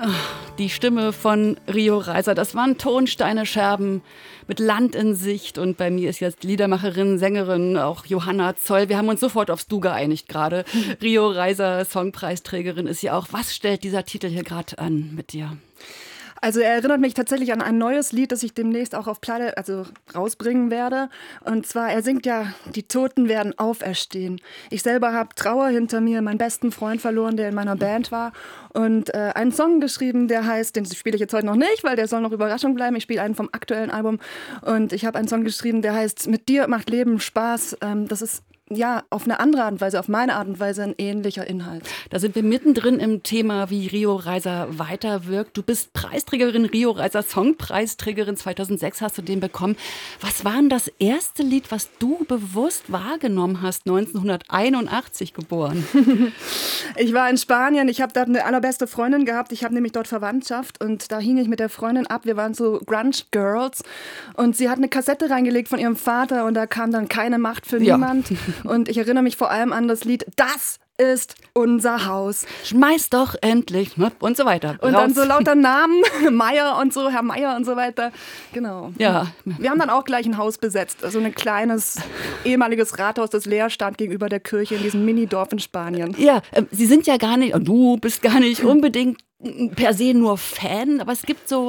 Die Stimme von Rio Reiser, das waren Tonsteine-Scherben mit Land in Sicht. Und bei mir ist jetzt Liedermacherin, Sängerin, auch Johanna Zoll. Wir haben uns sofort aufs Du geeinigt gerade. Rio Reiser, Songpreisträgerin ist sie auch. Was stellt dieser Titel hier gerade an mit dir? Also er erinnert mich tatsächlich an ein neues Lied, das ich demnächst auch auf Platte rausbringen werde. Und zwar, er singt ja, die Toten werden auferstehen. Ich selber habe Trauer hinter mir, meinen besten Freund verloren, der in meiner Band war. Und einen Song geschrieben, der heißt, den spiele ich jetzt heute noch nicht, weil der soll noch Überraschung bleiben. Ich spiele einen vom aktuellen Album. Und ich habe einen Song geschrieben, der heißt, mit dir macht Leben Spaß. Das ist ja, auf eine andere Art und Weise, auf meine Art und Weise ein ähnlicher Inhalt. Da sind wir mittendrin im Thema, wie Rio Reiser weiterwirkt. Du bist Preisträgerin, Rio Reiser Songpreisträgerin. 2006 hast du den bekommen. Was war denn das erste Lied, was du bewusst wahrgenommen hast, 1981 geboren? Ich war in Spanien, ich habe da eine allerbeste Freundin gehabt. Ich habe nämlich dort Verwandtschaft und da hing ich mit der Freundin ab. Wir waren so Grunge-Girls und sie hat eine Kassette reingelegt von ihrem Vater und da kam dann Keine Macht für niemand. Und ich erinnere mich vor allem an das Lied Das ist unser Haus. Schmeiß doch endlich und so weiter. Und dann so lauter Namen, Meier und so, Herr Meier und so weiter. Genau. Ja. Wir haben dann auch gleich ein Haus besetzt. Also ein kleines ehemaliges Rathaus, das leer stand gegenüber der Kirche in diesem Minidorf in Spanien. Ja, Sie sind ja gar nicht, und du bist gar nicht unbedingt per se nur Fan, aber es gibt so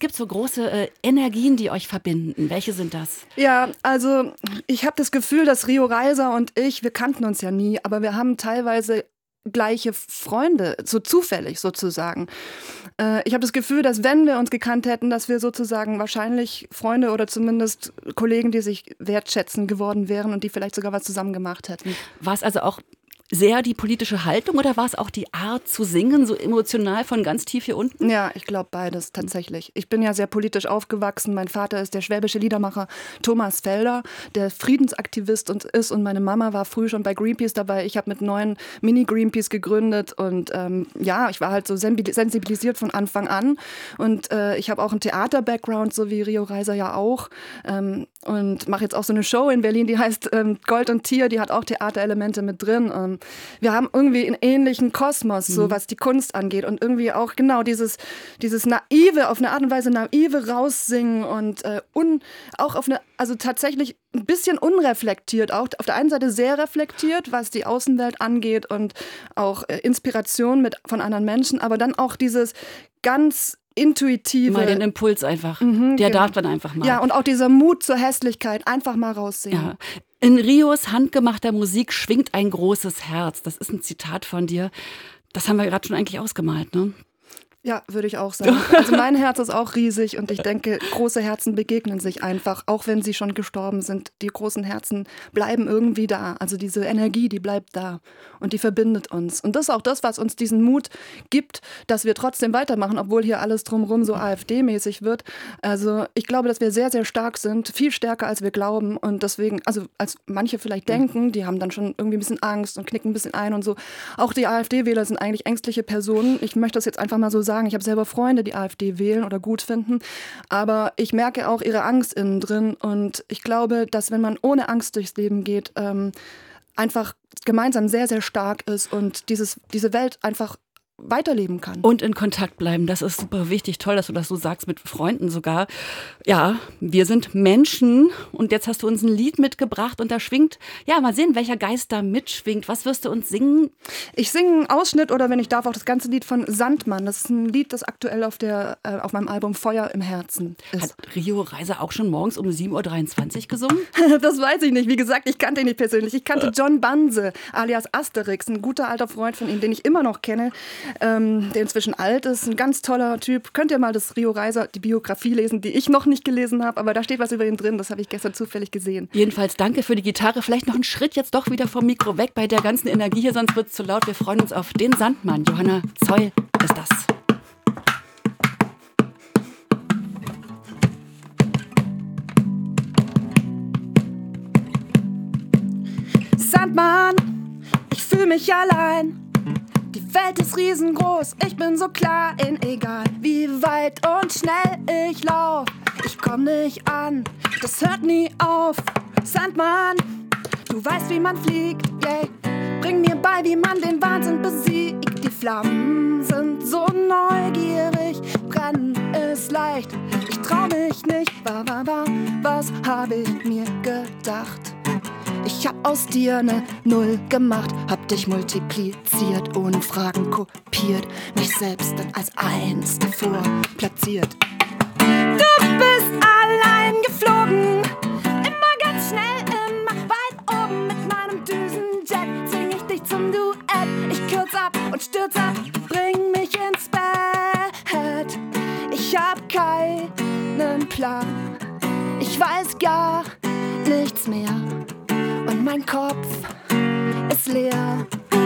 große Energien, die euch verbinden. Welche sind das? Ja, also ich habe das Gefühl, dass Rio Reiser und ich, wir kannten uns ja nie, aber wir haben teilweise gleiche Freunde, so zufällig sozusagen. Ich habe das Gefühl, dass wenn wir uns gekannt hätten, dass wir sozusagen wahrscheinlich Freunde oder zumindest Kollegen, die sich wertschätzen geworden wären und die vielleicht sogar was zusammen gemacht hätten. War es also auch sehr die politische Haltung oder war es auch die Art zu singen, so emotional von ganz tief hier unten? Ja, ich glaube beides tatsächlich. Ich bin ja sehr politisch aufgewachsen. Mein Vater ist der schwäbische Liedermacher Thomas Felder, der Friedensaktivist ist und meine Mama war früh schon bei Greenpeace dabei. Ich habe mit 9 Mini-Greenpeace gegründet und ja, ich war halt so sensibilisiert von Anfang an und ich habe auch einen Theater-Background, so wie Rio Reiser ja auch und mache jetzt auch so eine Show in Berlin, die heißt Gold und Tier, die hat auch Theaterelemente mit drin. Wir haben irgendwie einen ähnlichen Kosmos, so was die Kunst angeht und irgendwie auch genau dieses naive, auf eine Art und Weise naive raussingen und auch auf eine, also tatsächlich ein bisschen unreflektiert, auch auf der einen Seite sehr reflektiert, was die Außenwelt angeht und auch Inspiration von anderen Menschen, aber dann auch dieses ganz intuitive. Mal den Impuls einfach, der darf dann einfach mal. Ja, und auch dieser Mut zur Hässlichkeit, einfach mal raussingen. Ja. In Rios handgemachter Musik schwingt ein großes Herz. Das ist ein Zitat von dir. Das haben wir gerade schon eigentlich ausgemalt, ne? Ja, würde ich auch sagen. Also mein Herz ist auch riesig und ich denke, große Herzen begegnen sich einfach, auch wenn sie schon gestorben sind. Die großen Herzen bleiben irgendwie da. Also diese Energie, die bleibt da und die verbindet uns. Und das ist auch das, was uns diesen Mut gibt, dass wir trotzdem weitermachen, obwohl hier alles drumherum so AfD-mäßig wird. Also ich glaube, dass wir sehr, sehr stark sind, viel stärker als wir glauben und deswegen, also als manche vielleicht denken, die haben dann schon irgendwie ein bisschen Angst und knicken ein bisschen ein und so. Auch die AfD-Wähler sind eigentlich ängstliche Personen. Ich möchte das jetzt einfach mal so sagen. Ich habe selber Freunde, die AfD wählen oder gut finden, aber ich merke auch ihre Angst innen drin und ich glaube, dass wenn man ohne Angst durchs Leben geht, einfach gemeinsam sehr, sehr stark ist und diese Welt einfach weiterleben kann. Und in Kontakt bleiben, das ist super wichtig. Toll, dass du das so sagst, mit Freunden sogar. Ja, wir sind Menschen und jetzt hast du uns ein Lied mitgebracht und da schwingt, ja, mal sehen, welcher Geist da mitschwingt. Was wirst du uns singen? Ich singe einen Ausschnitt oder wenn ich darf, auch das ganze Lied von Sandmann. Das ist ein Lied, das aktuell auf meinem Album Feuer im Herzen ist. Hat Rio Reiser auch schon morgens um 7.23 Uhr gesungen? Das weiß ich nicht. Wie gesagt, ich kannte ihn nicht persönlich. Ich kannte John Banse, alias Asterix, ein guter alter Freund von ihm, den ich immer noch kenne. Der inzwischen alt ist, ein ganz toller Typ. Könnt ihr mal das Rio Reiser, die Biografie lesen, die ich noch nicht gelesen habe, aber da steht was über ihn drin, das habe ich gestern zufällig gesehen. Jedenfalls danke für die Gitarre. Vielleicht noch einen Schritt jetzt doch wieder vom Mikro weg bei der ganzen Energie hier, sonst wird es zu laut. Wir freuen uns auf den Sandmann. Johanna Zoll ist das. Sandmann, ich fühle mich allein. Die Welt ist riesengroß, ich bin so klein, egal wie weit und schnell ich lauf. Ich komm nicht an, das hört nie auf. Sandmann, du weißt, wie man fliegt, yeah. Bring mir bei, wie man den Wahnsinn besiegt. Die Flammen sind so neugierig, brennen ist leicht. Ich trau mich nicht, was hab ich mir gedacht? Ich hab aus dir ne Null gemacht, hab dich multipliziert, ohne Fragen kopiert, mich selbst dann als eins davor platziert. Du bist allein geflogen, immer ganz schnell, immer weit oben. Mit meinem Düsenjet zwing ich dich zum Duett. Ich kürz ab und stürz ab, bring mich ins Bett. Ich hab keinen Plan, ich weiß gar nichts mehr. Und mein Kopf ist leer.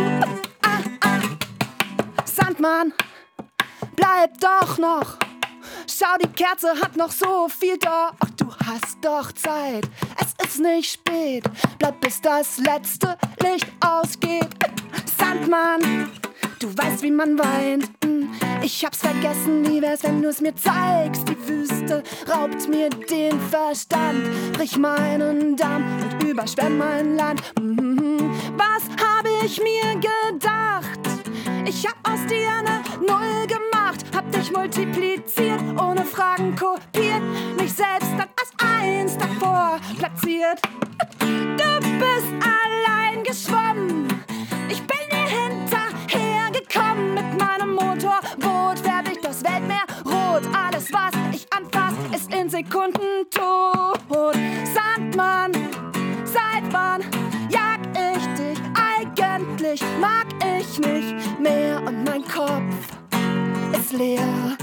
Sandmann, bleib doch noch. Schau, die Kerze hat noch so viel da. Ach, du hast doch Zeit, es ist nicht spät. Bleib bis das letzte Licht ausgeht. Sandmann, du weißt, wie man weint. Ich hab's vergessen, wie wär's, wenn du's mir zeigst. Die Wüste raubt mir den Verstand, brich meinen Damm und überschwemm mein Land. Was hab ich mir gedacht? Ich hab aus dir ne Null gemacht, hab dich multipliziert, ohne Fragen kopiert, mich selbst dann als eins davor platziert. Du bist allein geschwommen, ich bin dir hinterhergekommen. Mit meinem Motorboot färb ich das Weltmeer rot. Alles, was ich anfass, ist in Sekunden tot. Sandmann, seit wann jag ich dich? Eigentlich mag ich nicht mehr und mein Kopf ist leer.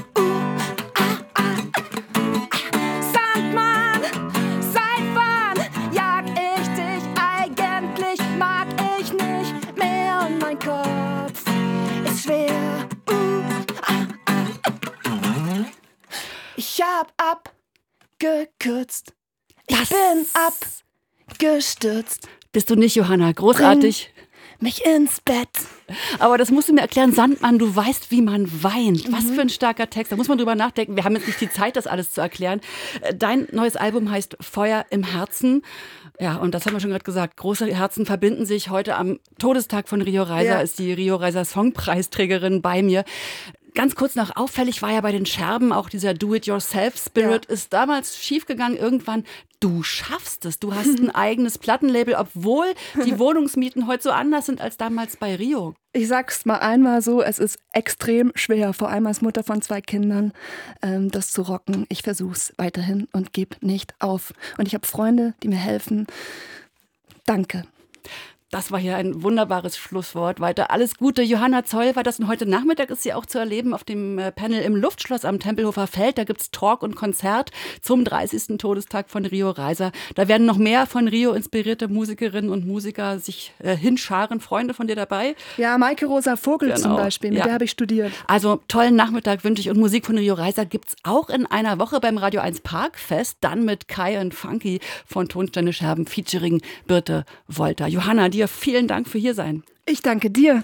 Sandmann, seit wann jag ich dich? Eigentlich mag ich nicht mehr und mein Kopf ist schwer. Ich hab abgekürzt, ich bin abgestürzt. Bist du nicht, Johanna? Großartig. Mich ins Bett. Aber das musst du mir erklären, Sandmann, du weißt, wie man weint. Was für ein starker Text. Da muss man drüber nachdenken. Wir haben jetzt nicht die Zeit, das alles zu erklären. Dein neues Album heißt Feuer im Herzen. Ja, und das haben wir schon gerade gesagt. Große Herzen verbinden sich. Heute am Todestag von Rio Reiser ist die Rio Reiser Songpreisträgerin bei mir. Ganz kurz noch, auffällig war ja bei den Scherben auch dieser Do-it-yourself-Spirit ist damals schiefgegangen irgendwann. Du schaffst es, du hast ein eigenes Plattenlabel, obwohl die Wohnungsmieten heute so anders sind als damals bei Rio. Ich sag's mal einmal so, es ist extrem schwer, vor allem als Mutter von 2 Kindern, das zu rocken. Ich versuch's weiterhin und gebe nicht auf. Und ich habe Freunde, die mir helfen. Danke. Das war hier ein wunderbares Schlusswort. Weiter alles Gute. Johanna Zoll war das und heute Nachmittag ist sie auch zu erleben auf dem Panel im Luftschloss am Tempelhofer Feld. Da gibt's Talk und Konzert zum 30. Todestag von Rio Reiser. Da werden noch mehr von Rio inspirierte Musikerinnen und Musiker sich hinscharen. Freunde von dir dabei? Ja, Maike Rosa Vogel zum Beispiel, mit der habe ich studiert. Also tollen Nachmittag wünsche ich und Musik von Rio Reiser gibt's auch in einer Woche beim Radio 1 Parkfest. Dann mit Kai und Funky von Tonsteine Scherben featuring Birte Wolter. Johanna, dir vielen Dank für hier sein. Ich danke dir.